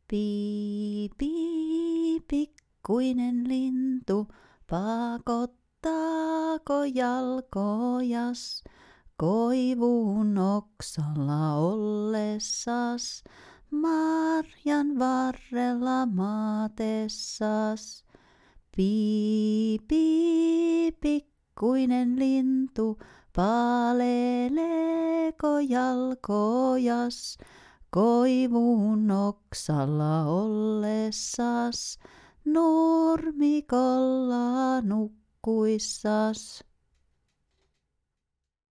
Piipii, pikkuinen lintu, pakottaako jalkojas, koivun oksalla ollessas, marjan varrella maatessas. Piipii, pikkuinen lintu, paleleeko jalkojas, koivun oksalla ollessas, nurmikolla nukkuissas.